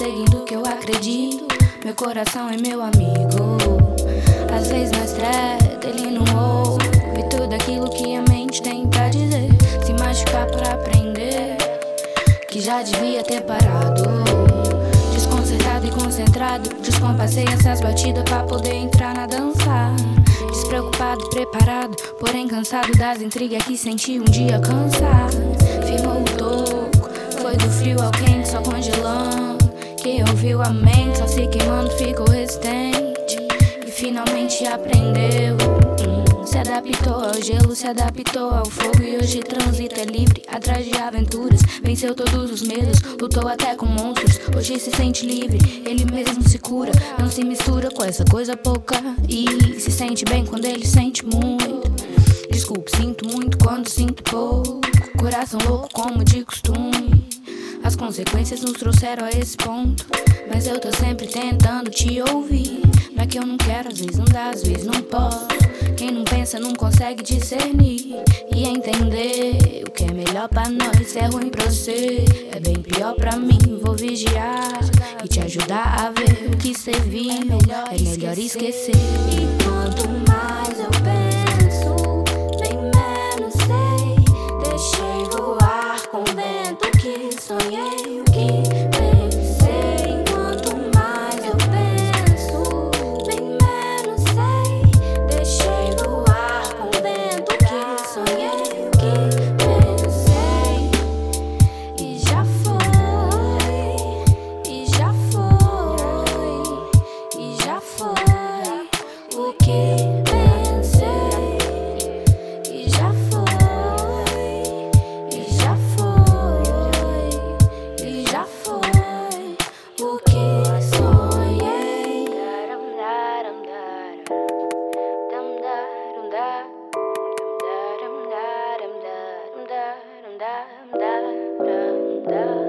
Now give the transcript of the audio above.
seguindo o que eu acredito. Meu coração é meu amigo. Às vezes nós treta, ele não ouve tudo aquilo que a mente tem pra dizer. Se machucar pra aprender, que já devia ter parado. Desconcertado e concentrado, descompassei essas batidas pra poder entrar na dança. Despreocupado, preparado, porém cansado das intrigas que senti um dia cansar. Firmou o toco, foi do frio ao quente, só congelando. Quem ouviu a mente, só se queimando, ficou resistente. E finalmente aprendeu. Se adaptou ao gelo, se adaptou ao fogo. E hoje transita é livre, atrás de aventuras. Venceu todos os medos, lutou até com monstros. Hoje se sente livre, ele mesmo se cura. Não se mistura com essa coisa pouca. E se sente bem quando ele sente muito. Desculpe, sinto muito quando sinto pouco. Coração louco como de costume. As consequências nos trouxeram a esse ponto, mas eu tô sempre tentando te ouvir. Não é que eu não quero, às vezes não dá, às vezes não posso. Quem não pensa não consegue discernir e entender o que é melhor pra nós. Se é ruim pra você, é bem pior pra mim. Vou vigiar e te ajudar a ver o que cê viu. É melhor esquecer. E quanto mais eu penso, bem menos sei. Deixei voar com o vento que sonhei, o que pensei. Quanto mais eu penso, bem menos sei. Deixei voar com o vento que sonhei, o que pensei. E já foi, e já foi, e já foi o que pensei. E já foi, e já foi, e já foi o que sonhei. Da